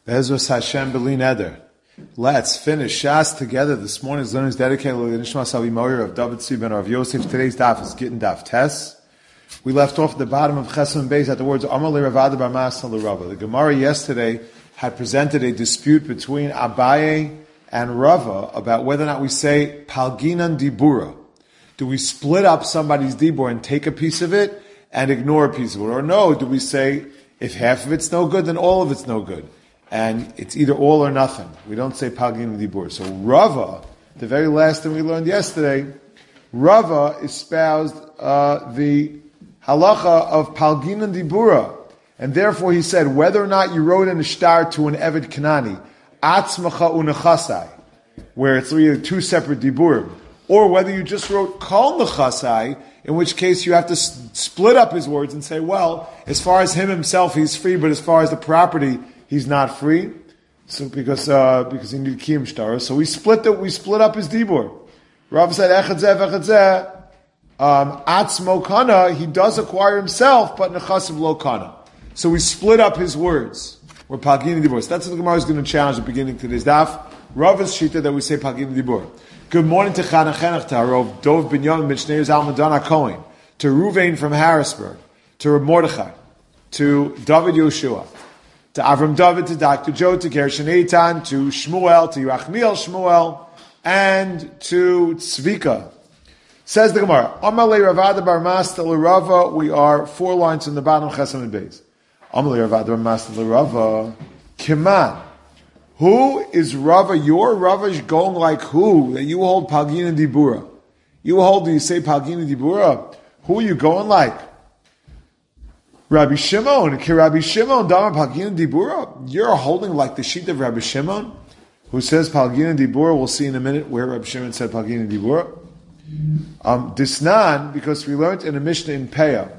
Bezos Hashem B'li Neder. Let's finish Shas together. This morning's learning is dedicated to the Nishma Savi Moyer of David Tzvi ben Rav Yosef. Today's daf is Gittin Daf Tes. We left off at the bottom of Chesed Beis at the words Amar le Ravada bar Masna le Rava. The Gemara yesterday had presented a dispute between Abaye and Rava about whether or not we say Palginan Dibura. Do we split up somebody's Dibur and take a piece of it and ignore a piece of it? Or no, do we say if half of it's no good, then all of it's no good? And it's either all or nothing. We don't say Palginan Dibur. So Rava, the very last thing we learned yesterday, Rava espoused the halacha of Palginan Dibura. And therefore he said, whether or not you wrote in a shtar to an Eved Kanani, Atzmacha unachasai, where it's really two separate Diburim, or whether you just wrote Kol Nachasai, in which case you have to split up his words and say, well, as far as him himself, he's free, but as far as the property, he's not free. So because he needed Kiyum Shtar. So we split up his Dibur. Rav said, Echad Atzmo Kana, he does acquire himself, but Nechasim Lo Kana. So we split up his words. We're Palginan Dibur. So that's what the Gemara is going to challenge at the beginning of today's daf. Rava's shita that we say Palginan Dibur. Good morning to Chana Chenach, to Harov Dov Binyamin ben Shneur Zalman Cohen, to Ruvain from Harrisburg, to Reb Mordechai, to David Yoshua, to Avram David, to Dr. Joe, to Gershon Eitan, to Shmuel, to Yerachmiel Shmuel, and to Tzvika. Says the Gemara, Amalei Ravada bar Masna le Rava, we are 4 lines in the bottom, Chesed Beis. Amalei Ravada bar Masna le Rava, Kiman. Who is Rava? Your Rava is going like who? That you hold Palginan Dibura. Do you say Palginan Dibura? Who are you going like? Rabbi Shimon. Rabbi Shimon, Damar Palginan Dibura. You're holding like the sheet of Rabbi Shimon, who says Palginan Dibura. We'll see in a minute where Rabbi Shimon said Palginan Dibura. Disnan, because we learned in a Mishnah in Peah.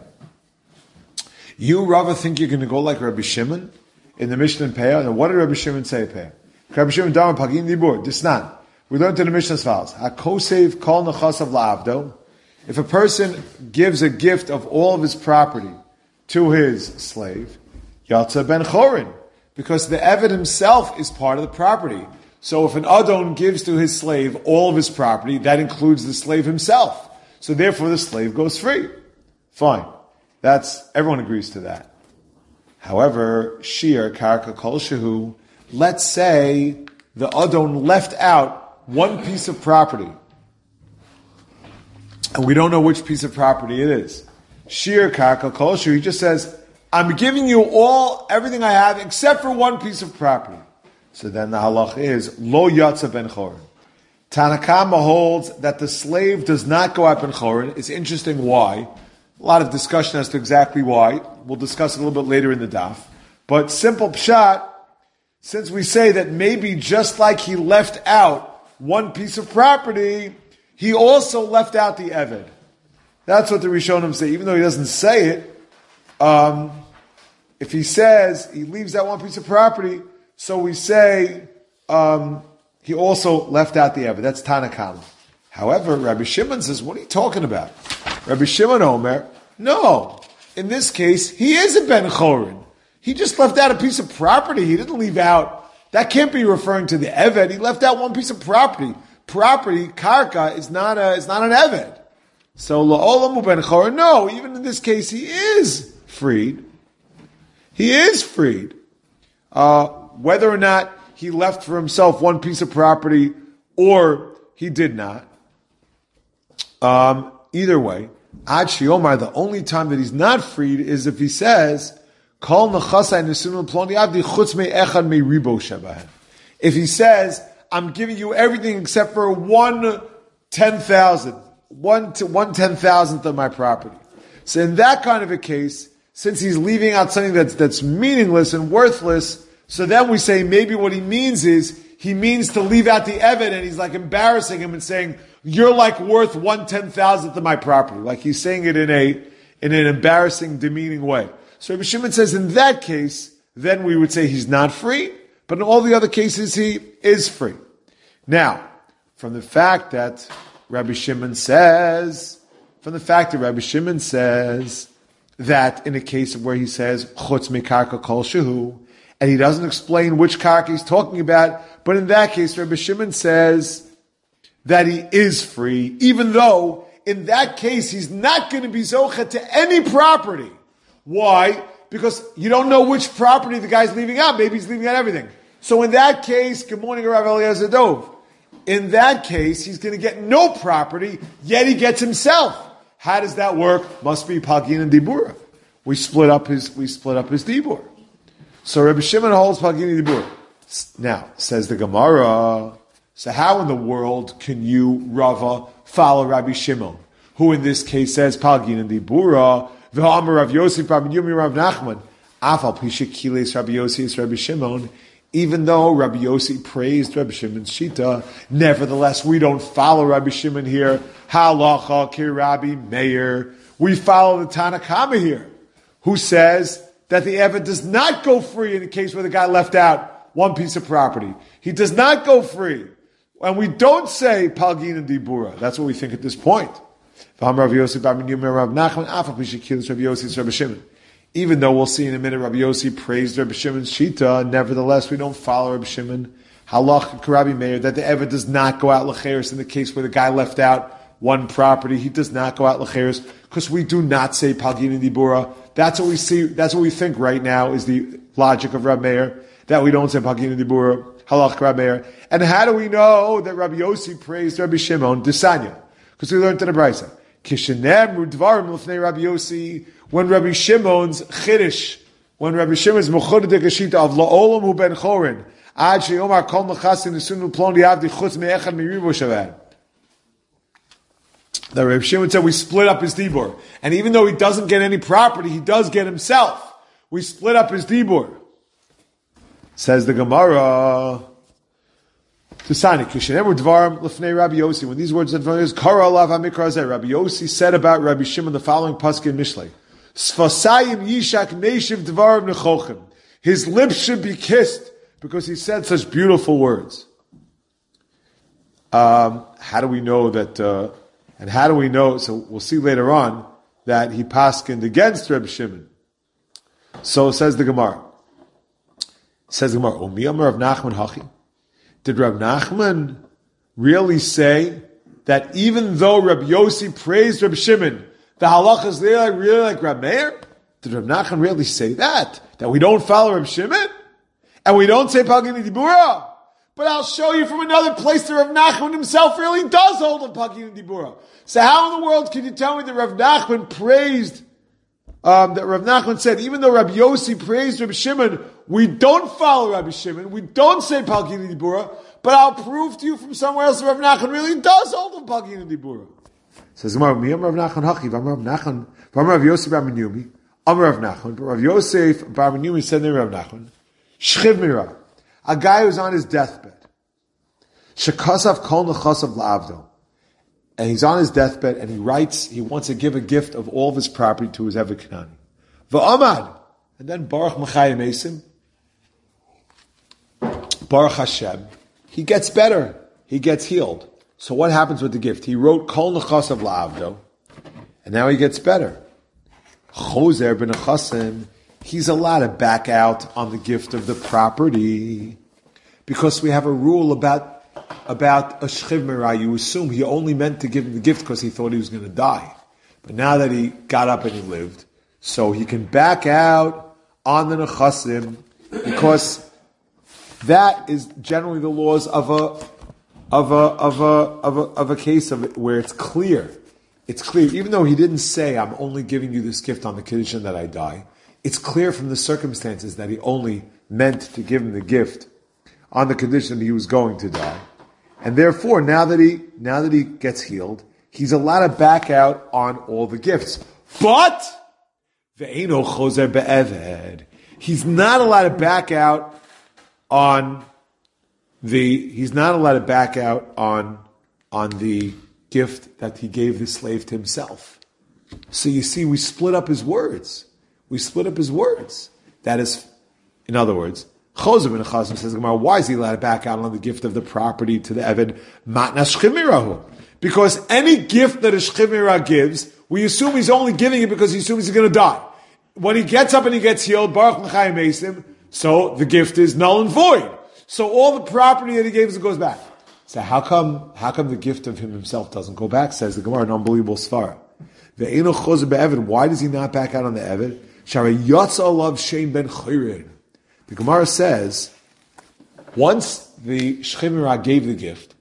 You, Rava, think you're going to go like Rabbi Shimon? In the Mishnah in Peah, and what did Rabbi Shimon say? Peah. Rabbi Shimon Damar Pagin Dibur. Disnan. We learned in the Mishnah as follows: Hakosev kol nechasav la'avdo. If a person gives a gift of all of his property to his slave, Yatza ben Chorin, because the Eved himself is part of the property. So if an Adon gives to his slave all of his property, that includes the slave himself. So therefore, the slave goes free. Fine. Everyone agrees to that. However, Shir, Karka, Kol Shehu, let's say the Adon left out one piece of property. And we don't know which piece of property it is. Shir, Karka, Kol Shehu, he just says, I'm giving you everything I have except for one piece of property. So then the halach is, Lo Yatza ben Chorin. Tanakama holds that the slave does not go out ben Chorin. It's interesting why. A lot of discussion as to exactly why. We'll discuss it a little bit later in the daf. But simple pshat, since we say that maybe just like he left out one piece of property, he also left out the Eved. That's what the Rishonim say. Even though he doesn't say it, if he says he leaves out one piece of property, so we say he also left out the Eved. That's Tanakama. However, Rabbi Shimon says, what are you talking about? Rabbi Shimon Omer, no. In this case, he is a Ben Chorin. He just left out a piece of property. He didn't leave out. That can't be referring to the Eved. He left out one piece of property. Property, Karka, is not an Eved. So, La'olamu Ben Chorin, no. Even in this case, he is freed. He is freed. Whether or not he left for himself one piece of property or he did not. Either way, Ad Shiomar, the only time that he's not freed is if he says, Kol Nechasai Nesunul Ploni Avdi Chutz Me Echad Me Ribo Shebahen. If he says, I'm giving you everything except for 1/10,000, 1/10,000th of my property. So in that kind of a case, since he's leaving out something that's meaningless and worthless, so then we say maybe what he means is, he means to leave out the Eved, and he's like embarrassing him and saying, you're like worth 1/10,000th of my property. Like he's saying it in an embarrassing, demeaning way. So Rabbi Shimon says in that case, then we would say he's not free, but in all the other cases he is free. Now, from the fact that Rabbi Shimon says that in a case where he says, Chutz Mekarka Kol Shehu, and he doesn't explain which karka he's talking about. But in that case, Rabbi Shimon says that he is free, even though in that case he's not going to be zocha to any property. Why? Because you don't know which property the guy's leaving out. Maybe he's leaving out everything. So in that case, good morning, Rav Eliezer Dov. In that case, he's going to get no property, yet he gets himself. How does that work? Must be Pagin and Dibura. We split up his Dibur. So Rabbi Shimon holds Pagin and Dibura. Now, says the Gemara, so how in the world can you, Rava, follow Rabbi Shimon, who in this case says Pagin and Dibura, V'ha'amar Rav Yosef, Rabbi Yumi, Rav Nachman, Afal Pisha Kiles Rabbi Yosef, Rabbi Shimon, even though Rabbi Yossi praised Rabbi Shimon's Shita, nevertheless, we don't follow Rabbi Shimon here. Halacha ki Rabbi Meir. We follow the Tanakama here, who says that the Eved does not go free in the case where the guy left out one piece of property. He does not go free. And we don't say Palgin and Dibura. That's what we think at this point. Even though we'll see in a minute Rabbi Yossi praised Rabbi Shimon's Shita, nevertheless we don't follow Rabbi Shimon. Halach Rabbi Meir, that the Eved does not go out L'cheres in the case where the guy left out one property. He does not go out L'cheres because we do not say Palgin and Dibura. That's what we see, that's what we think right now is the logic of Rabbi Meir, that we don't say Palgin and Dibura. Halach Rabbi Meir. And how do we know that Rabbi Yossi praised Rabbi Shimon? Desanya. Because we learned in the Brisa. Kishenem Dvarim L'fnei Rabbi Yossi. When Rabbi Shimon's chiddush, when Rabbi Shimon's mechudah dekashita of la'olam hu ben chorin, ad sheyomar kol mechasin nesunu plon diavdi chutz me'echad me'ribo shavad. That Rabbi Shimon said we split up his dibur, and even though he doesn't get any property, he does get himself. We split up his dibur. Says the Gemara. When these words that Rabbi Yossi said about Rabbi Shimon the following pasuk in Mishlei. Sfasayim yishak neshiv dvarim nechochim. His lips should be kissed because he said such beautiful words. How do we know that? And how do we know? So we'll see later on that he paskined against Rabbi Shimon. So says the Gemara. Says the Gemara. Umi Amar Rav Nachman Hachi. Did Rav Nachman really say that even though Rabbi Yossi praised Rabbi Shimon, the halacha is really like Rabbi Meir? Did Rav Nachman really say that? That we don't follow Rabbi Shimon? And we don't say Pagin Dibura? But I'll show you from another place that Rav Nachman himself really does hold on Pagin Dibura. So how in the world can you tell me that Rav Nachman praised, that Rav Nachman said, even though Rabbi Yossi praised Rabbi Shimon, we don't follow Rabbi Shimon, we don't say Pagin Dibura, but I'll prove to you from somewhere else that Rav Nachman really does hold on Pagin Dibura. Says Rav Nachman Hachi, Rav Nachman, Rav Yosef Bar Menumi, Rav Nachman, but Rav Yosef Bar Menumi said to Rav Nachman, Shchiv Mira, a guy who's on his deathbed, Shekasav Kol Nechasav La'avdo, and he's on his deathbed and he writes, he wants to give a gift of all of his property to his Eved Kanani. V'amad, and then Baruch Mechayim Esim, Baruch Hashem, he gets better, he gets healed. So what happens with the gift? He wrote Kol Nechasav La'avdo, and now he gets better. Choser ben Nechasim, he's allowed to back out on the gift of the property, because we have a rule about a shchiv mirah. You assume he only meant to give him the gift because he thought he was going to die. But now that he got up and he lived, so he can back out on the nechasim, because that is generally the laws of a case of it where it's clear. It's clear, even though he didn't say, I'm only giving you this gift on the condition that I die. It's clear from the circumstances that he only meant to give him the gift on the condition that he was going to die. And therefore, now that he gets healed, he's allowed to back out on all the gifts. But ve'eno chozer be'eved, he's not allowed to back out on the gift that he gave the slave to himself. So you see, we split up his words. That is, in other words, Choser ben Nechasim says, why is he allowed to back out on the gift of the property to the Eved? Matnas Shchimirahu. Because any gift that a Shchimira gives, we assume he's only giving it because he assumes he's going to die. When he gets up and he gets healed, Baruch Mechayim Esim, So the gift is null and void. So all the property that he gave us goes back. So how come the gift of him himself doesn't go back? Says the Gemara, an unbelievable svara. Why does he not back out on the Eved? The Gemara says, once the Shechemira gave the gift,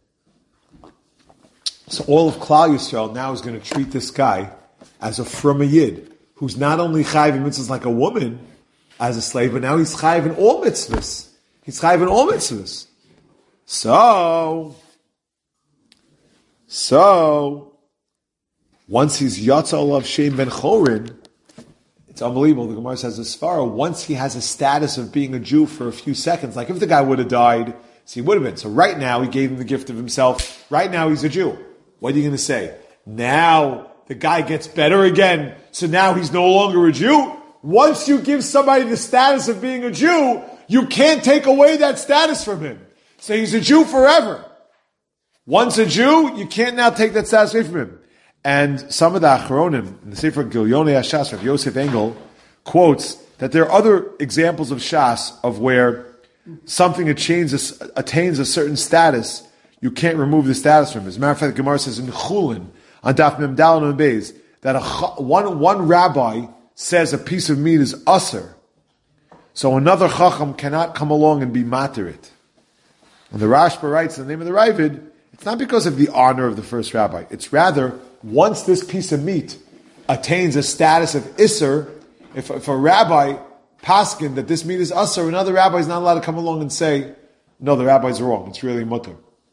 so all of Klal Yisrael now is going to treat this guy as a from yid, who's not only chayiv in mitzvahs like a woman as a slave, but now he's chayiv in all mitzvahs. He's chayiv in all mitzvahs. So, once he's Yatza Olav Shem Ben Chorin, it's unbelievable. The Gemara says as far once he has a status of being a Jew for a few seconds, like if the guy would have died, so he would have been. So right now he gave him the gift of himself. Right now he's a Jew. What are you going to say? Now the guy gets better again, so now he's no longer a Jew? Once you give somebody the status of being a Jew, you can't take away that status from him. So he's a Jew forever. Once a Jew, you can't now take that status away from him. And some of the Achronim, in the Sefer Gilyonei HaShas, Rav Yosef Engel, quotes that there are other examples of Shas of where something attains a certain status, you can't remove the status from it. As a matter of fact, the Gemara says in Chulin, on Daf Mem Daled and Beis, that one rabbi says a piece of meat is usher, so another chacham cannot come along and be matir it. And the Rashba writes in the name of the Ravid, it's not because of the honor of the first rabbi. It's rather, once this piece of meat attains a status of isser, if a rabbi paskin that this meat is usher, another rabbi is not allowed to come along and say, no, the rabbi's wrong, it's really mutter.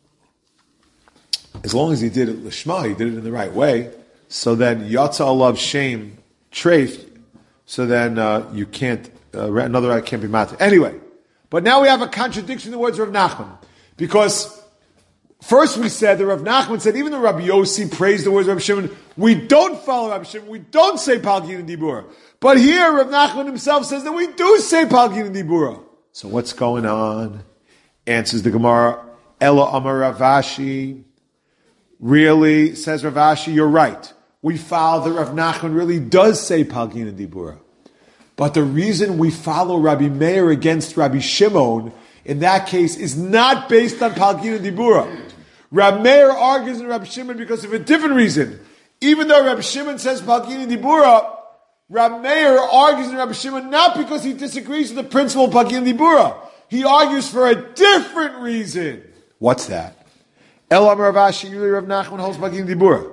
As long as he did it lishma, he did it in the right way, so then yatsa alav shame treif, so then you can't, another rabbi can't be matir. Anyway, but now we have a contradiction in the words of Rav Nachman, because first we said that Rav Nachman said, even though Rabbi Yossi praised the words of Rabbi Shimon, we don't follow Rabbi Shimon, we don't say Palgin and Dibura. But here Rav Nachman himself says that we do say Palgin and Dibura. So what's going on? Answers the Gemara, Ella Amar Rav Ashi. Really, says Rav Ashi, you're right. We follow that Rav Nachman really does say Palgin and Dibura. But the reason we follow Rabbi Meir against Rabbi Shimon in that case is not based on Palgin and Dibura. Rabbi Meir argues in Rabbi Shimon because of a different reason. Even though Rabbi Shimon says Palgin and Dibura, Rabbi Meir argues in Rabbi Shimon not because he disagrees with the principle of Palgin and Dibura. He argues for a different reason. What's that? El Amar Rav Ashi, Rav Nachman holds Palgin and Dibura.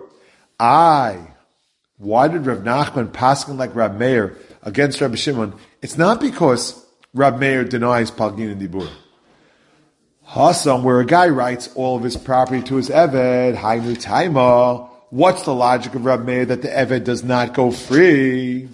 Why did Rav Nachman paskin like Rabbi Meir against Rabbi Shimon? It's not because Rabbi Meir denies Palgin and Dibura. Hasam, where a guy writes all of his property to his Eved, Hainu Taima, what's the logic of Rabbi Meir that the Eved does not go free?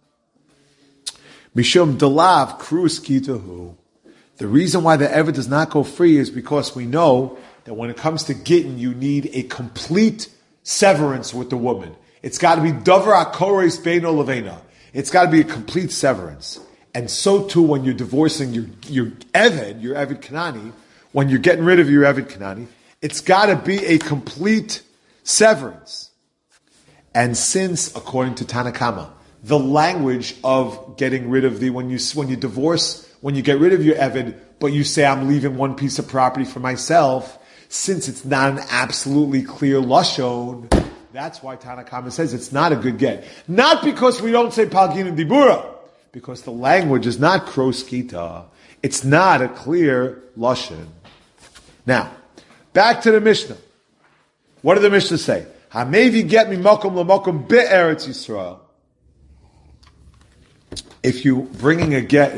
Mishum Delav Krus Kitahu. The reason why the Eved does not go free is because we know that when it comes to Gittin, you need a complete severance with the woman. It's got to be Davar HaKores Beino Levena. It's got to be a complete severance. And so too when you're divorcing your Eved Kanani, when you're getting rid of your Eved Kanani, it's got to be a complete severance. And since, according to Tanakama, the language of getting rid of when you divorce, when you get rid of your Eved, but you say, I'm leaving one piece of property for myself, since it's not an absolutely clear lashon, that's why Tanakama says it's not a good get. Not because we don't say Palgin and Dibura, because the language is not kroskita. It's not a clear lashon. Now, back to the Mishnah. What did the Mishnah say? Hamevi get me mokum lamokum be'eretz Yisrael. If you're bringing a get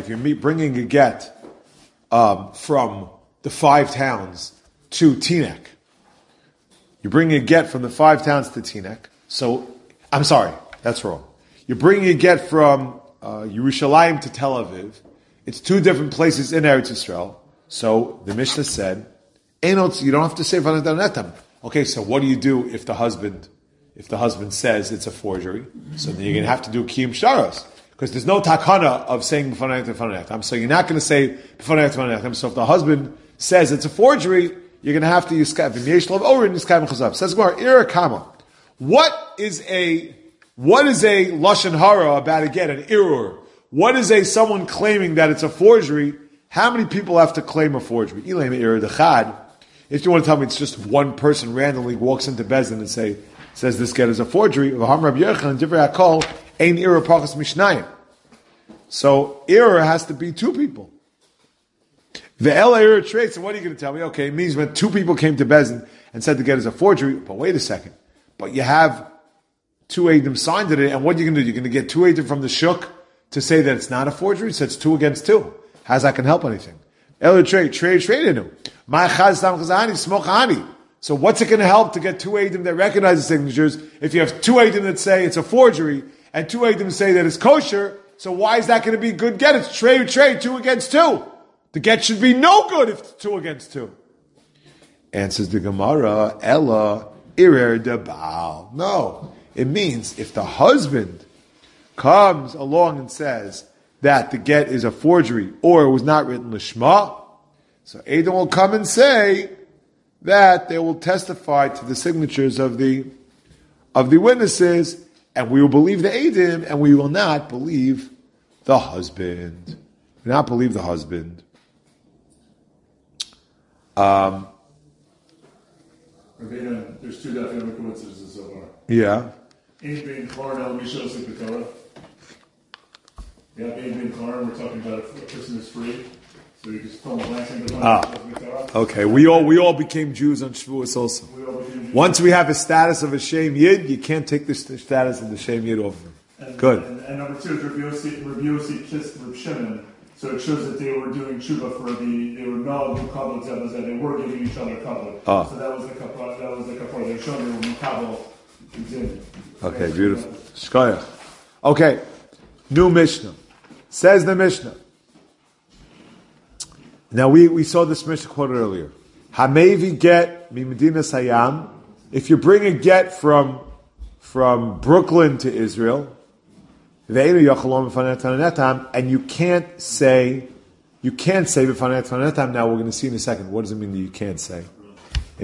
from the 5 towns to Teaneck, you're bringing a get from the 5 towns to Teaneck. So, I'm sorry, that's wrong. You're bringing a get from Yerushalayim to Tel Aviv. It's 2 different places in Eretz Yisrael. So the Mishnah said, you don't have to say Vananetam. Okay, so what do you do if the husband says it's a forgery? So then you're going to have to do Kiyum Sharos. Because there's no takana of saying B'fanayat. So you're not going to say B'fanayat. So if the husband says it's a forgery, you're going to have to use V'myesh Lov Orin Yiskayim Chazav. Says Gemara, Irakama. What is a Lashon Hara about a get, an Irur? what is someone claiming that it's a forgery? How many people have to claim a forgery? If you want to tell me it's just one person randomly walks into Bezdin and says this get is a forgery, so error has to be two people. The El error traits, and what are you going to tell me? Okay, it means when two people came to Bezdin and said the get is a forgery, but wait a second. But you have two Eidim signed it, and what are you going to do? You're going to get two Eidim from the Shuk to say that it's not a forgery? So it's 2 against 2. How's that can help anything? El trade. So what's it going to help to get two Eidim that recognize the signatures if you have two Eidim that say it's a forgery and two Eidim say that it's kosher? So why is that going to be good get? It's trade, 2 against 2. The get should be no good if it's 2 against 2. Answers the Gemara, Ella irer de Baal. No, it means if the husband comes along and says that the get is a forgery or it was not written lishma, so Eidim will come and say that they will testify to the signatures of the witnesses, and we will believe the Eidim, and we will not believe the husband. Not believe the husband. There's 2 definite coincidences so far. Yeah. Ein bein Koren el Mishos Torah. Yeah, Ein bein Koren, we're talking about a person who's free. So you just fill in the blanks in the Torah. Okay, we all became Jews on Shavuos also. Once we have a status of a Shem Yid, you can't take the status of the Shem Yid off them. Good. And number 2 is Rabbi Yossi kissed Reb Shimon. So it shows that they were doing tshuva they were no mukabel zebas, that they were giving each other kabel. So that was the kapara. They were showing they were mukabel. Okay, beautiful. Shkoyach. Okay, new Mishnah. Says the Mishnah. Now we saw this Mishnah quoted earlier. Hamevi get mi Medina Sayam. If you bring a get from Brooklyn to Israel, and you can't say b'fanei Tanetam. Now we're going to see in a second. What does it mean that you can't say? If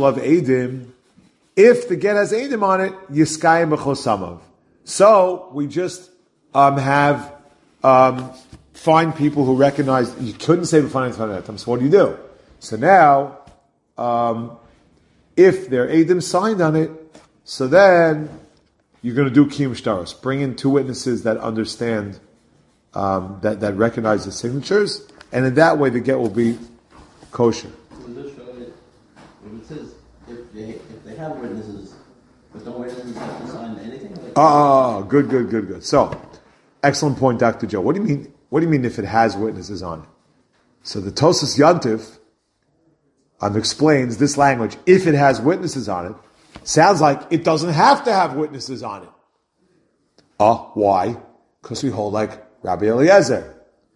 the get has Eidim on it, Yiskayim b'chosamav. So we just find people who recognize you couldn't say b'fanei Tanetam. So what do? So now, if their Eidim signed on it, so then you're going to do kiyum shtaros. Bring in 2 witnesses that understand, that recognize the signatures, and in that way the get will be kosher. When it says if they have witnesses, but don't witnesses have to sign anything? Good. So, excellent point, Dr. Joe. What do you mean if it has witnesses on it? So the Tosas Yantif explains this language. If it has witnesses on it, sounds like it doesn't have to have witnesses on it. Why? Because we hold like Rabbi Eliezer.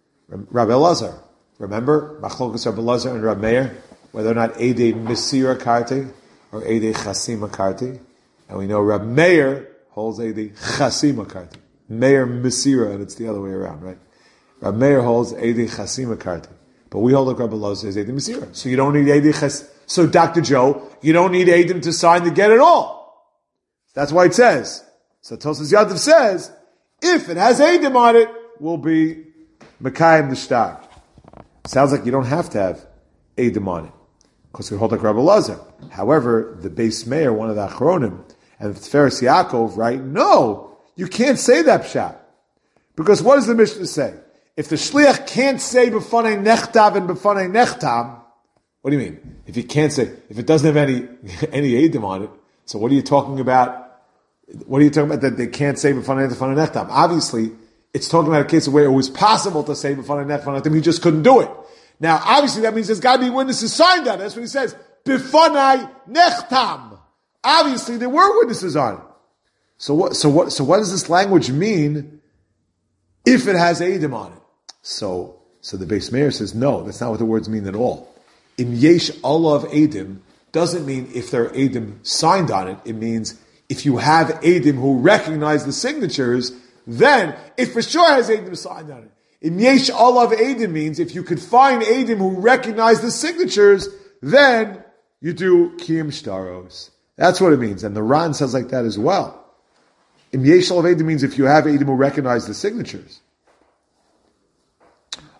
Remember? Machlokas Rabbi Eliezer and Rabbi Meir, whether or not Eidei Mesira Karti or Eidei Chasima Karti. And we know Rabbi Meir holds Eidei Chasima Karti. Meir Mesira, and it's the other way around, right? Rabbi Meir holds Eidei Chasima Karti. But we hold like Rabbi Eliezer is Eidei Mesira. So you don't need Eidei Chasima. So, Dr. Joe, you don't need Eidim to sign the get at all. That's why it says. So, Tosas Yadav says, if it has Eidim on it, will be Mekayim the Shtar. Sounds like you don't have to have Eidim on it. Because we hold like Rabbi Elazar. However, the Beis Meir, one of the Achronim, and the Tiferes Yaakov, right? No, you can't say that pshat. Because what does the Mishnah say? If the Shliach can't say B'fanei Nechtav and B'fanei Nechtam, what do you mean? If you can't say, if it doesn't have any Eidim on it, so what are you talking about? What are you talking about that they can't say b'fanei nechtam? Obviously, it's talking about a case where it was possible to say b'fanei nechtam, you just couldn't do it. Now, obviously, that means there's got to be witnesses signed on it. That's what he says. B'fanei nechtam. Obviously, there were witnesses on it. So what does this language mean if it has Eidim on it? So the Beis Meir says, no, that's not what the words mean at all. Im yesh olav Eidim doesn't mean if there are Eidim signed on it. It means if you have Eidim who recognize the signatures, then it for sure has Eidim signed on it. Im yesh olav Eidim means if you could find Eidim who recognize the signatures, then you do kiyum shtaros. That's what it means. And the Ran says like that as well. Im yesh olav Eidim means if you have Eidim who recognize the signatures.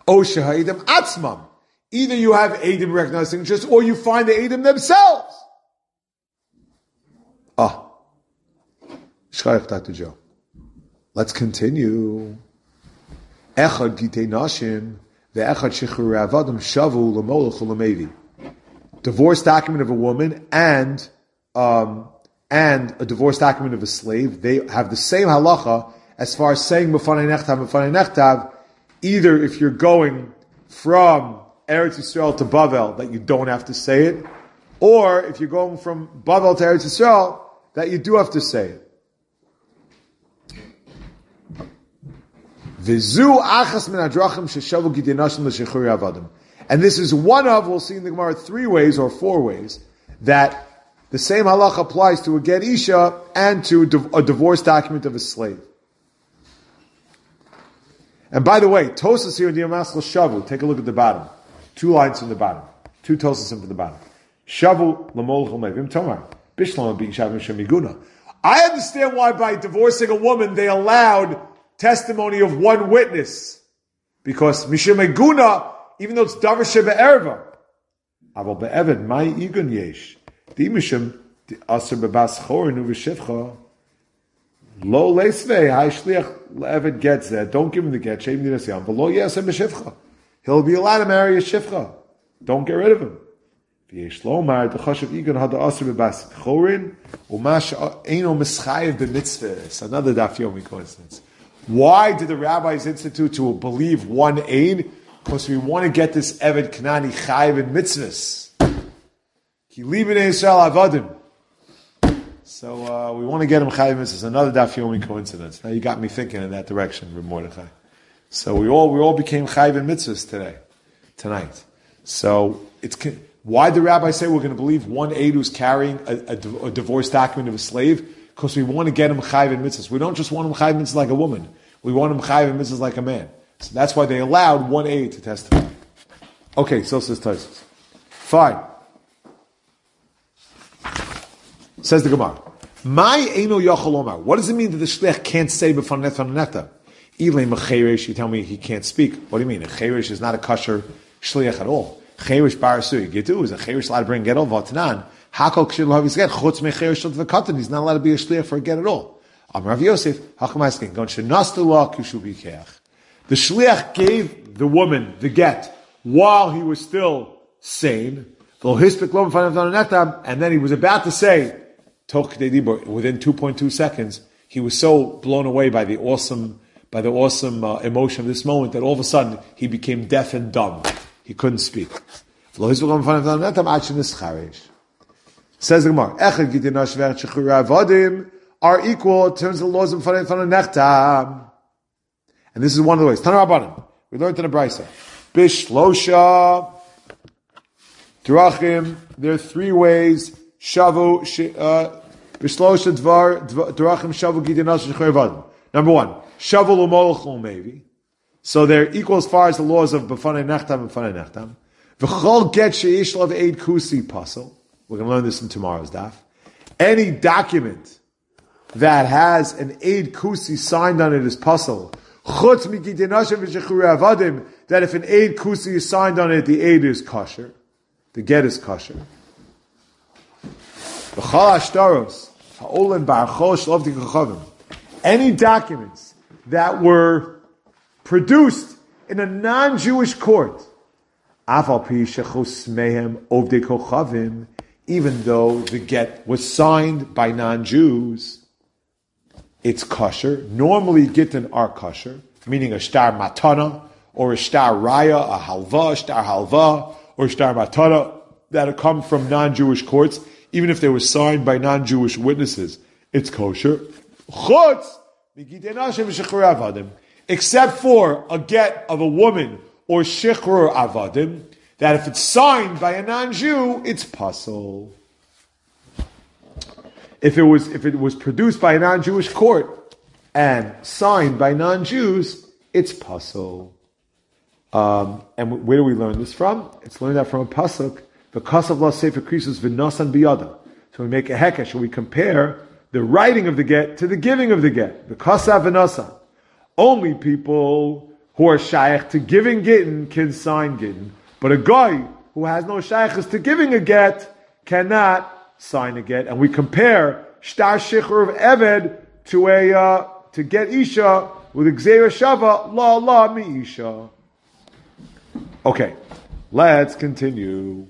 O Shahidim Atzmam. Either you have Eidim recognizing just, or you find the Eidim themselves. Shchayach, Dr. Joe. Let's continue. Echad Gitei Nashim, ve'echad Shechrei Avadim Shavu L'molech U'Lemevi. Divorce document of a woman and a divorce document of a slave, they have the same halacha as far as saying B'fanei Nechtav, either if you're going from Eretz Yisrael to Bavel, that you don't have to say it, or if you're going from Bavel to Eretz Yisrael, that you do have to say it. And this is one of, we'll see in the Gemara, 3 ways or 4 ways, that the same halacha applies to a get isha and to a divorce document of a slave. And by the way, Tosas here in Diamaskel Shavu, take a look at the bottom. 2 lines from the bottom. 2 Tosas from the bottom. Shavu l'molech u'mevim tomar. Bishlam b'ishav mishemiguna. I understand why by divorcing a woman they allowed testimony of 1 witness. Because mishemiguna, even though it's davar shebe'erva. Aval be'eved, mai igun yesh. Di mishem aser bebas chorin uv'shivcha. Lo leisvei, hai shliach le'eved gets there. Don't give him the get. Sheim nirasiyam. V'lo yasem b'shivcha. He'll be allowed to marry a shivcha. Don't get rid of him. V'yesh lomar, d'chashav igun hada aser bebas chorin, u'mash eino mischayev b'mitzvah. It's another daf yomi coincidence. Why did the rabbis institute to believe 1 aid? Because we want to get this Eved Kanani chayiv in mitzvahs. Ki libin Yisrael avadim. So we want to get him chayiv mitzvahs. Another daf yomi coincidence. Now you got me thinking in that direction, Reb Mordechai. So we all became chayiv in mitzvahs tonight. So why did the rabbis say we're going to believe 1 aid who's carrying a divorce document of a slave? Because we want to get him chayiv in mitzvahs. We don't just want him chayiv in mitzvahs like a woman. We want him chayiv in mitzvahs like a man. So that's why they allowed 1 aid to testify. Okay, so says Tosfos. Fine. Says the Gemara. My eino yachol omar. What does it mean that the shliach can't say b'fanei nechtav? Ilay mecheresh, you tell me he can't speak. What do you mean? A cheresh is not a kosher shliach at all. Cheresh barasui gitu is a cheresh allowed to bring get all v'atanan. Hakol kshir l'havis get chutz mecheresh of the katan. He's not allowed to be a shliach for a get at all. Amar Rav Yosef hakam asking gon shenastu la kushu b'keach. The shliach gave the woman the get while he was still sane. And then he was about to say, within 2.2 seconds, he was so blown away by the awesome emotion of this moment that all of a sudden he became deaf and dumb. He couldn't speak. Says the Gemara, are equal in terms of the laws of nechtam. And this is one of the ways. Tana Rabbanan. We learned in the Brisa. Bishlosha Drachim. There are 3 ways. Shavu Bishlosha Drachim Shavu Gidenash Shechayvadim. Number 1. Shavu L'molech L'mevi. So they're equal as far as the laws of B'fanei Nechtam and B'fanei Nechtam. V'chol get she'ish lav eid kusi pasel. We're going to learn this in tomorrow's daf. Any document that has an eid kusi signed on it is pasel. Chutz mikidenashim v'shechurei avadim, that if an aid kusi is signed on it, the aid is kosher. The get is kosher. V'chal ashtaros, ha'olen ba'achol shlovti kachavim. Any documents that were produced in a non-Jewish court, afal pi shechus mehem ovdei kochavim, even though the get was signed by non-Jews, it's kosher. Normally, gittin are kosher, meaning a shtar matana, or a shtar raya, a halva, shtar halva, or shtar matana, that have come from non-Jewish courts, even if they were signed by non-Jewish witnesses, it's kosher. Chutz, except for a get of a woman or shichrur avadim, that if it's signed by a non-Jew, it's pasul. If it was produced by a non-Jewish court and signed by non-Jews, it's pasul. And where do we learn this from? It's learned that from a pasuk. The kasav la sefer krisus v'nasan biyada. So we make a hekesh, and we compare the writing of the get to the giving of the get. The kasav v'nasan. Only people who are shaykh to giving gittin can sign gittin, but a guy who has no shaykhs to giving a get cannot sign a get. And we compare shtar shichur of eved to get isha with gzeira shava la mi isha. Okay, let's continue.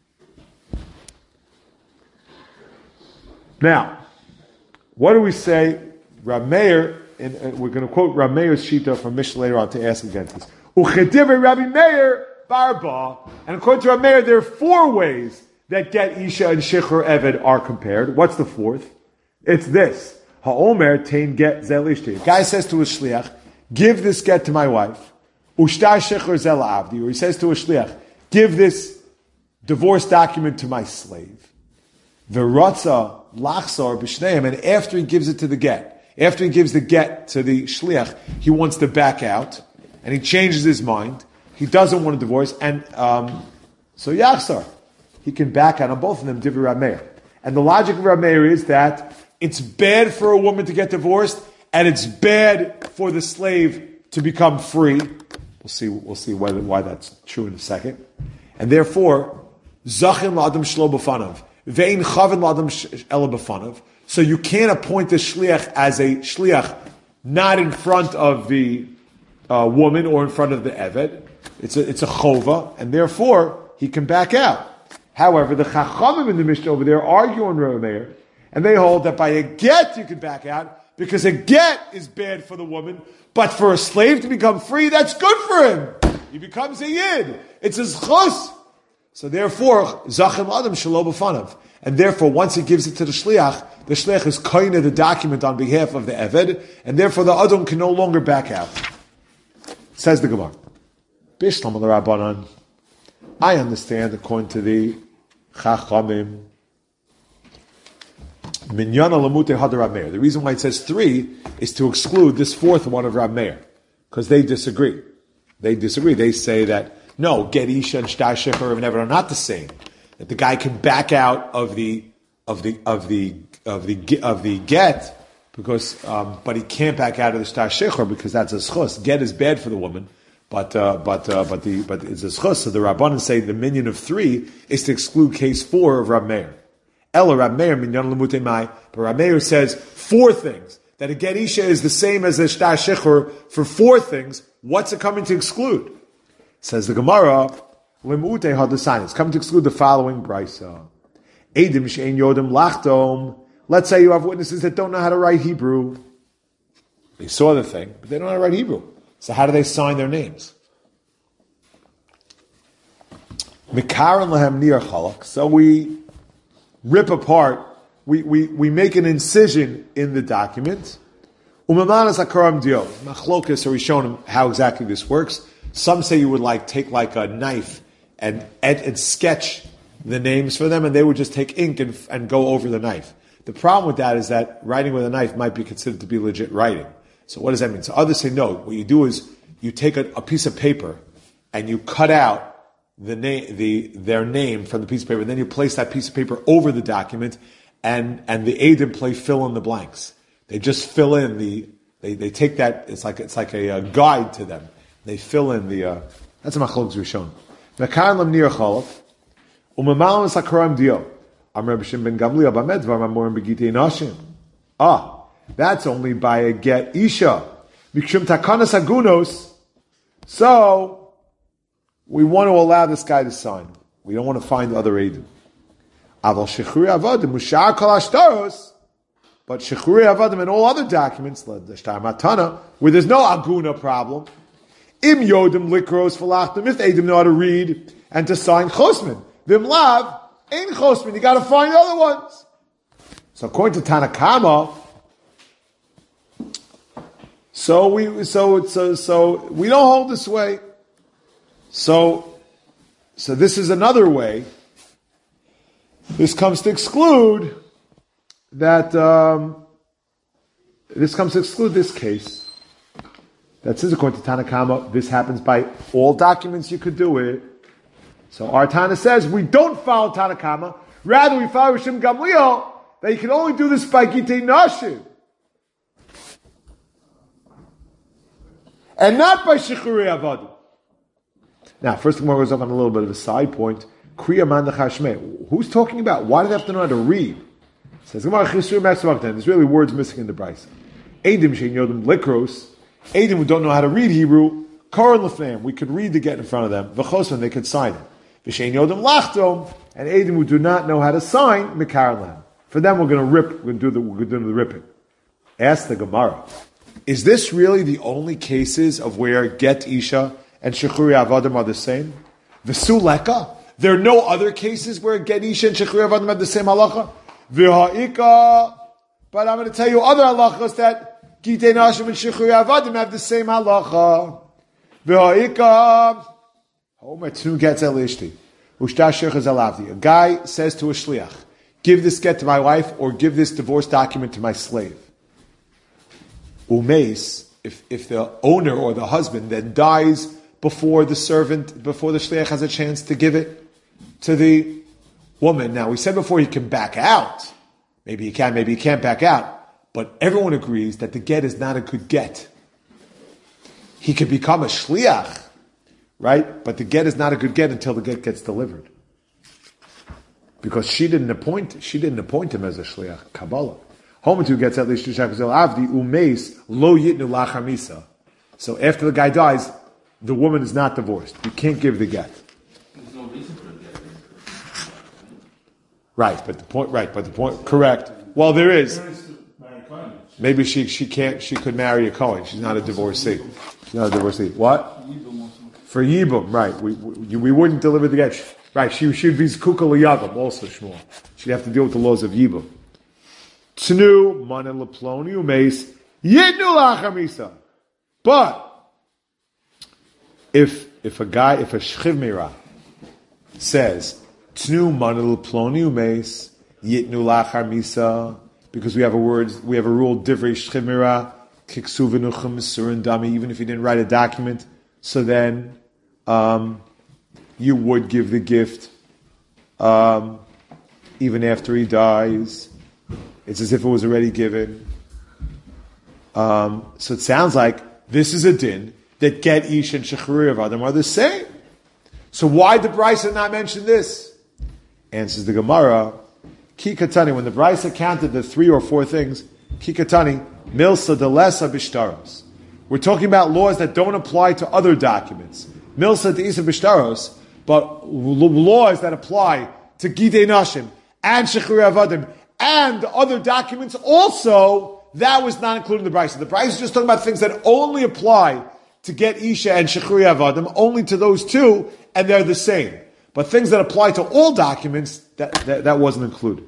Now, what do we say? Rav Meir, and we're going to quote Rav Meir's shita from Mishnah later on to ask against this. Uchedivrei Rabbi Meir barba, and according to Rav Meir, there are 4 ways that get isha and shichur eved are compared. What's the 4th? It's this: Ha'omer tein get zel ishti. Guy says to a shliach, "Give this get to my wife." Ushtar shichur zel avdi, or he says to a shliach, "Give this divorce document to my slave." V'ratza lachsar b'shneim, and after he gives it to the get. After he gives the get to the shliach, he wants to back out, and he changes his mind. He doesn't want a divorce, and so yachsar, he can back out on both of them. Divrei Rav Meir, and the logic of Rav Meir is that it's bad for a woman to get divorced, and it's bad for the slave to become free. We'll see why that's true in a second, and therefore zachin la'adam shlo b'fanav ve'in chavin la'adam ela b'fanav. So you can't appoint the shliach as a shliach not in front of the woman or in front of the eved. It's a chova, and therefore he can back out. However, the chachamim in the Mishnah over there argue on Rav Meir, and they hold that by a get you can back out because a get is bad for the woman, but for a slave to become free, that's good for him. He becomes a yid. It's his chus. So therefore, zachem adam shelo b'fanav. And therefore, once he gives it to the shliach is koine the document on behalf of the eved, and therefore the adam can no longer back out. Says the Gemara, Bishlam al-Rabbanan, I understand according to the Chachamim, Minyan al-Lamute had Rav Meir. The reason why it says 3 is to exclude this 4th one of Rav Meir, because they disagree. They say that no, get isha and shtar shecher of never are not the same. That the guy can back out of the get because, but he can't back out of the shtar shecher because that's a schus. Get is bad for the woman, but it's a schus. So the Rabbanan say the minyan of 3 is to exclude case 4 of Rav Meir. Ella Rav Meir minyan lemute mai, but Rav Meir says 4 things. That a get isha is the same as a shtar shecher for 4 things. What's it coming to exclude? Says the Gemara, lemute hadasan. It's coming to exclude the following brisa. Edim she'en yodem lachtom. Let's say you have witnesses that don't know how to write Hebrew. They saw the thing, but they don't know how to write Hebrew. So how do they sign their names? Mikaran lahem nir chalak. So we rip apart, we make an incision in the document. Umamanas akaram dio. Machlokas, so we've shown him how exactly this works. Some say you would take a knife and sketch the names for them, and they would just take ink and go over the knife. The problem with that is that writing with a knife might be considered to be legit writing. So what does that mean? So others say no. What you do is you take a piece of paper and you cut out their name from the piece of paper, and then you place that piece of paper over the document, and the Eidim play fill in the blanks. They just fill in they take that. It's like a guide to them. They fill in that's a machlokes we've shown. Mekaran lam nir chalaf, umamalam sakaram dio. Am Reb Shimon ben Gamliel b'medvar mamorim begitei nashim. That's only by a get isha. Mikshum takanas agunos. So we want to allow this guy to sign. We don't want to find other eidim. Aval shechrui avadim mushar kol ashtaros. But shechrui avadim and all other documents, the shtar matana, where there's no aguna problem. Im yodim likros falachtim, if the Eidim know how to read and to sign chosman. Vim lav, ain't chosman, you gotta find other ones. So according to Tanakama, so we don't hold this way. So this is another way. This comes to exclude that, this case. That says, according to Tanakama, this happens by all documents you could do it. So our Tana says, we don't follow Tanakama, rather we follow Rishim Gamliel, that you can only do this by Gitei Nashim. and not by Shechuri Avadim. Now, first of all, goes off on a little bit of a side point. Kriya man dechashmei. Who's talking about? Why do they have to know how to read? It says, there's really words missing in the Brisa. Eidim shein yodim likros. Eidim who don't know how to read Hebrew. Koran lefneim. We could read the get in front of them. V'chosvan, they could sign it. V'shein yodim lachtom. And Eidim who do not know how to sign, mekar lam. For them, we're going to rip. We're going to do the ripping. Ask the Gemara. Is this really the only cases of where get isha and shechuri avadim are the same? V'suleka. There are no other cases where get isha and shechuri avadim have the same halacha. V'ha'ika. But I'm going to tell you other halachas that gitei nashim and shechuri avadim have the same halacha. V'ha'ika. Hometzu gets elishti. Ushtash shechaz elavdi. A guy says to a shliach, give this get to my wife or give this divorce document to my slave. Umeis, if the owner or the husband then dies before the servant, before the shliach has a chance to give it to the woman. Now, we said before he can back out. Maybe he can, maybe he can't back out. But everyone agrees that the get is not a good get. He could become a shliach, right? But the get is not a good get until the get gets delivered. Because she didn't appoint him as a shliach. Kabbalah. Hometu gets at least avdi umeis lo yitnu lachar misa. So after the guy dies, the woman is not divorced. You can't give the get. There's no reason for the get. Right, but the point, correct. Well, there is. Maybe she could marry a Kohen. She's not a divorcee. What? For Yibum, right. We wouldn't deliver the get. Right, she would be Zkuka L'Yabam, also Shmuel. She'd have to deal with the laws of Yibum. Tnu, Mana Leploni, Umeis, Yitnu Lachar Misa. But, if a Shchiv Meirah says, Tnu, Mana Leploni, Umeis, Yitnu Lachar Misa, because we have a rule, Divrei Shchiv Meirah, Kiksu V'nuchem Surin Dami, even if he didn't write a document, so then, you would give the gift, even after he dies. It's as if it was already given. So it sounds like this is a din that get ish and shechuri of Adam are the same. So why did the Brisa not mention this? Answers the Gemara, Ki Katani, when the Brisa counted the 3 or 4 things, Ki Katani, Milsa Delesa Bishtaros. We're talking about laws that don't apply to other documents. Milsa Deisa Bishtaros, but laws that apply to Gidei Nashim and Shechuri Avadim and other documents also, that was not included in the Brisa. The Brisa is just talking about things that only apply to get Isha and Shechuri Avadim, only to those two, and they're the same. But things that apply to all documents, that wasn't included.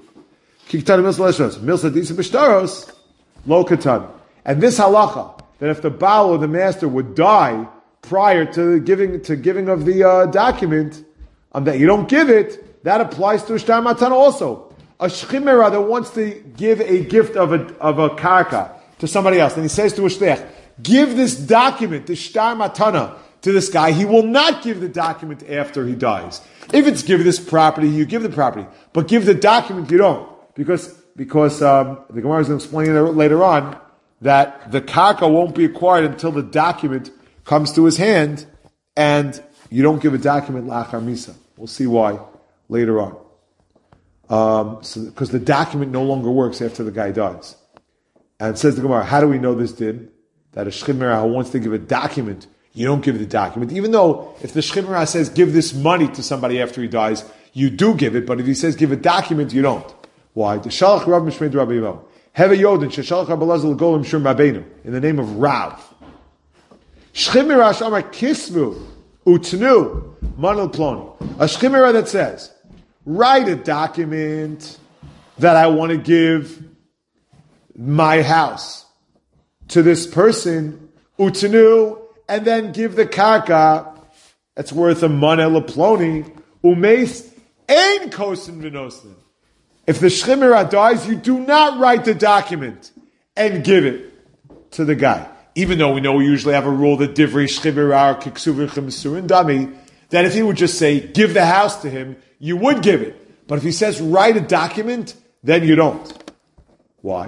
And this halacha, that if the Baal or the master would die prior to giving of the document, that you don't give it, that applies to Shtar Matan also. A shchimera that wants to give a gift of a karka to somebody else, and he says to a shliach, give this document, the shtar matana, to this guy. He will not give the document after he dies. If it's give this property, you give the property, but give the document, you don't, because the Gemara is going to explain later on that the karka won't be acquired until the document comes to his hand, and you don't give a document la'achar misa. We'll see why later on. Because the document no longer works after the guy dies. And it says the Gemara, how do we know this din? That a Shchim Merah who wants to give a document, you don't give the document. Even though if the Shchim Merah says give this money to somebody after he dies, you do give it, but if he says give a document, you don't. Why? The Shalach Rav Mishmeid Rabbi Yimo. Heve Yodin, Sheshalach Rabbi Lazar L'Golim Shur Rabbeinu, in the name of Rav. Shchim Merah Shamar Kisvu, Utnu, Manal Ploni. A Shchim Merah that says, write a document that I want to give my house to this person, utenu, and then give the karka that's worth a mana leploni, umeis ein kosin v'nosin. If the shchimera dies, you do not write the document and give it to the guy. Even though we know we usually have a rule that divrei shchimera kiksuvim chemsurin dami, that if he would just say, give the house to him, you would give it. But if he says, write a document, then you don't. Why?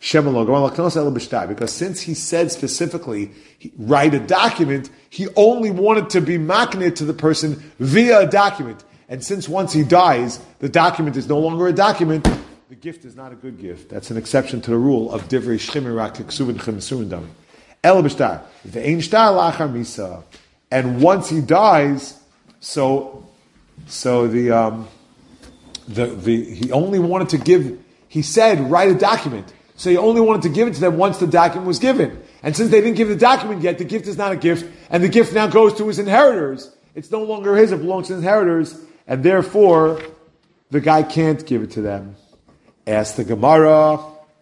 Because since he said specifically, write a document, he only wanted to be makneh to the person via a document. And since once he dies, the document is no longer a document, the gift is not a good gift. That's an exception to the rule of divrei shchimirak ksuvin chemsuin dami. El b'shtar. Ve'ein shtar lachar misa. And once he dies, so the he only wanted to give, he said, write a document. So he only wanted to give it to them once the document was given. And since they didn't give the document yet, the gift is not a gift, and the gift now goes to his inheritors. It's no longer his, it belongs to his inheritors, and therefore, the guy can't give it to them. Ask the Gemara,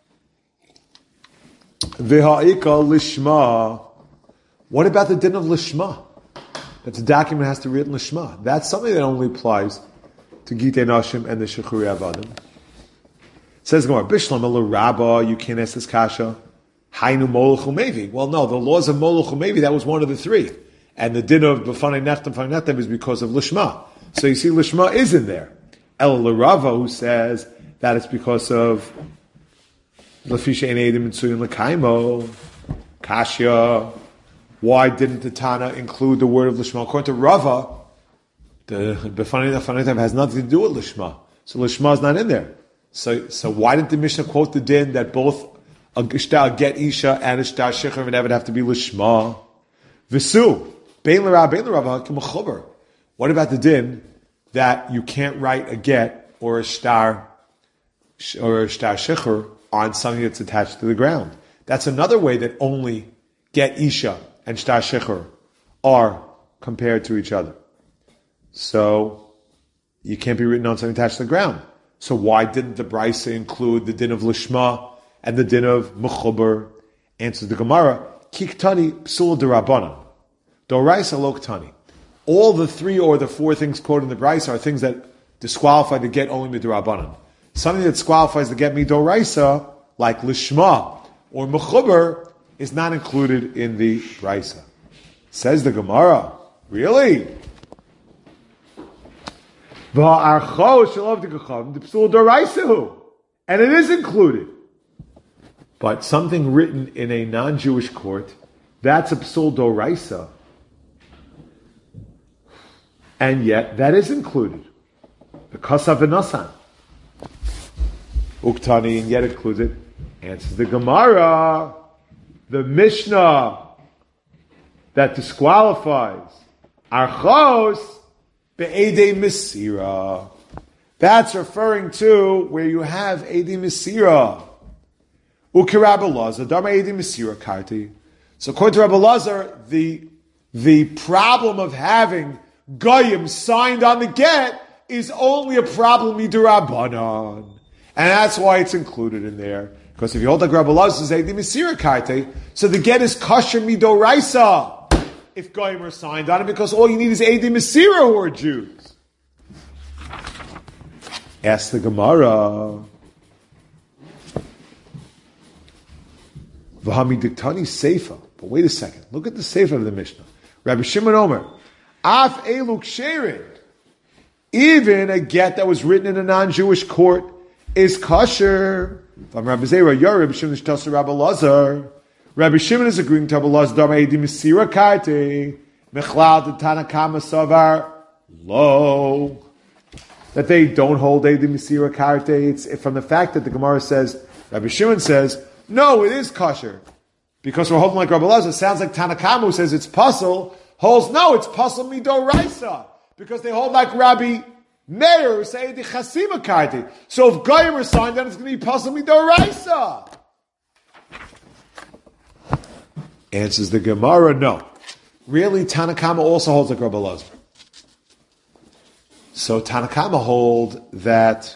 V'ha'ika lishma. What about the din of lishma? That the document has to be written lishma. That's something that only applies to Gitei Nashim and the Shechuri Avadim. Says Gemara, Bishlam el Rabba, you can't ask this kasha. Hainu Moluch Umevi. Well, no, the laws of Moluch Umevi, that was one of the three. And the din of B'fanei Nechtem is because of Lishma. So you see, Lishma is in there. El Rava, who says that it's because of Lafisha Ein Eidim Mitzuyin L'Kaimo, Kasha. Why didn't the Tana include the word of Lishma? According to Rava, the B'fanei Nechtem has nothing to do with Lishma. So Lishma is not in there. So why didn't the Mishnah quote the din that both a get isha and a shtar shecher would have to be lishma? V'su bein l'rav k'mechuber. What about the din that you can't write a get or a shtar shecher on something that's attached to the ground? That's another way that only get isha and shtar shecher are compared to each other. So you can't be written on something attached to the ground. So why didn't the Brisa include the din of Lishma and the din of Mechuber? Answers the Gemara, Kiktani psul derabanan, Doraisa lo ktani. All the three or the four things quoted in the Brisa are things that disqualify the get only midirabanan. Something that disqualifies the get midoraisa, like Lishma or Mechuber, is not included in the Brisa. Says the Gemara, really? And it is included. But something written in a non-Jewish court, that's a psul doraisa. And yet, that is included. The kasav v'nasan. Uktani, and yet included. Answers the Gemara, the Mishnah that disqualifies archos be'edei misira. That's referring to where you have edei misira. Ukirab Elazar, dama edei misira karti. So according to Rabbi Elazar, the problem of having goyim signed on the get is only a problem midurabanan, and that's why it's included in there. Because if you hold like Rabbi Elazar says edei misira karti, so the get is kosher midoraisa if goyim are signed on it, because all you need is edei misira who are Jews. Ask the Gemara. V'hami diktani seifa. But wait a second. Look at the seifa of the Mishnah. Rabbi Shimon Omer. Af elu ksherin. Even a get that was written in a non-Jewish court is kosher. From Rabbi Zera, Rabbi Shimon is telling Rabbi Elazar. Rabbi Shimon is agreeing to Rabbi Elazar. Dama edi misira karte. Mechlal de Tanakama savar. Lo. That they don't hold edei misira karte. It's from the fact that the Gemara says, Rabbi Shimon says, no, it is kosher. Because we're holding like Rabbi Elazar. It sounds like Tanakama who says it's puzzle, holds, no, it's puzzle midoraisa. Because they hold like Rabbi Meir who say the chasima karte. So if Goyim are signed, then it's going to be puzzle midoraisa. Answers the Gemara, no. Really, Tanakama also holds like Rabbi Elazar. So Tanakama hold that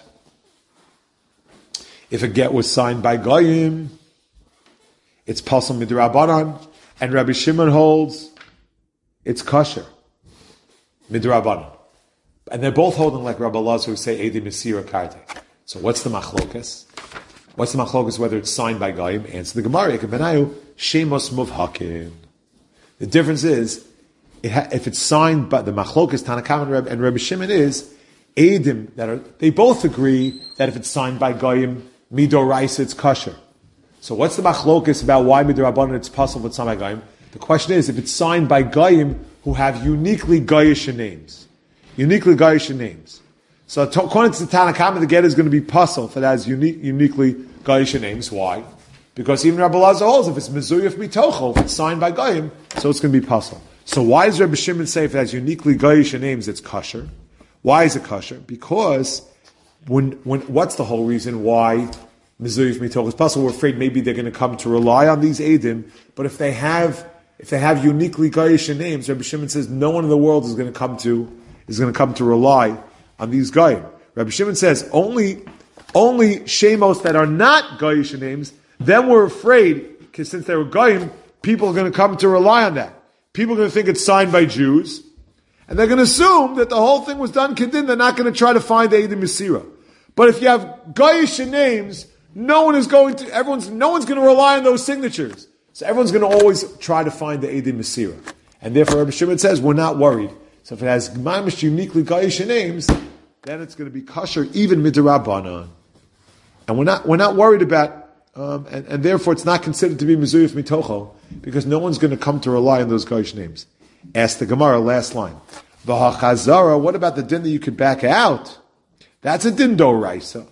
if a get was signed by Goyim, it's pasal midrabanan, and Rabbi Shimon holds it's kosher midrabanan, and they're both holding like Rabbi Elazar who say edei misira karte. So what's the machlokas? What's the machlokas whether it's signed by Goyim? Answer the Gemara. Shemos muvhakin. The difference is, if it's signed by the machlokas Tanakama and Rabbi Shimon is edim they both agree that if it's signed by Goyim midoraisa it's kosher. So what's the machlokes about why midrabanan it's possible with some goyim? The question is if it's signed by goyim who have uniquely goyish names. Uniquely goyish names. So according to the Tanna Kama, the get is going to be puzzle if it has uniquely goyish names. Why? Because even Rabbi Lazar holds if it's mezuyif mitocho, if it's signed by goyim, so it's going to be puzzle. So why does Rabbi Shimon say if it has uniquely goyish names, it's kosher? Why is it kosher? Because when what's the whole reason why mezuyif mitocho is puzzle? We're afraid maybe they're going to come to rely on these edim, but if they have uniquely goyish names, Rabbi Shimon says no one in the world is going to come to rely on these goyim. Rabbi Shimon says only shemos that are not goyish names. Then we're afraid because since they were goyim, people are going to come to rely on that. People are going to think it's signed by Jews, and they're going to assume that the whole thing was done kedin. They're not going to try to find the Eidim Mesira. But if you have goyish names, no one's going to rely on those signatures. So everyone's going to always try to find the Eidim Mesira. And therefore Rabbi Shimon says we're not worried. So if it has mamish uniquely goyish names, then it's going to be kosher even midrabanan. And we're not worried about and therefore it's not considered to be mezuyif mitocho because no one's going to come to rely on those goyish names. Ask the Gemara, last line. V'hachazara, what about the din that you could back out? That's a din doraisa.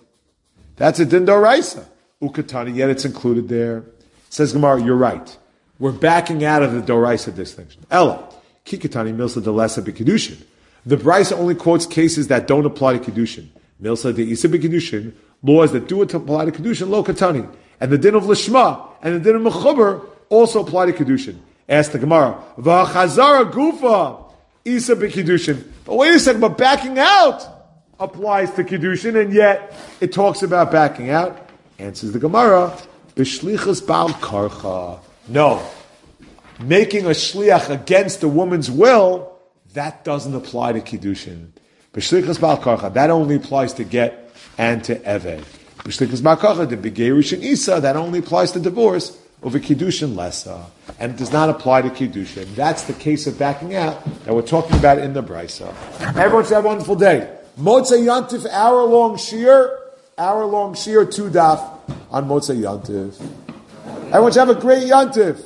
Ukatani, yet it's included there. Says Gemara, you're right. We're backing out of the doraisa distinction. Ella, kikatani milsa de lesa b'kedushin. The Brisa only quotes cases that don't apply to kedushin. Milsa de isa b'kedushin, laws that do apply to kedushin, lo katani. And the din of Lishma and the din of Mechuber also apply to Kedushin. Ask the Gemara, V'chazara gufa isa b'Kedushin. But wait a second, but backing out applies to Kedushin, and yet it talks about backing out. Answers the Gemara, B'shlichas bal karcha. No. Making a shliach against a woman's will, that doesn't apply to Kedushin. B'shlichas bal karcha. That only applies to get and to eved. B'shlichus ma'kacha, the begerish and isa, that only applies to divorce, over kiddushin lesa, and it does not apply to kiddushin. That's the case of backing out that we're talking about in the brisa. Everyone should have a wonderful day. Motzei Yantif, hour-long shiur, 2 daf on Motzei Yantif. Everyone should have a great Yantif.